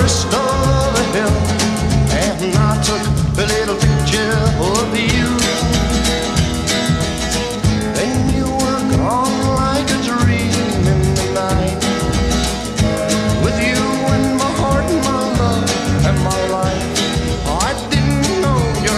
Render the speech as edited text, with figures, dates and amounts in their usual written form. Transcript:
crest of the hill, and I took a little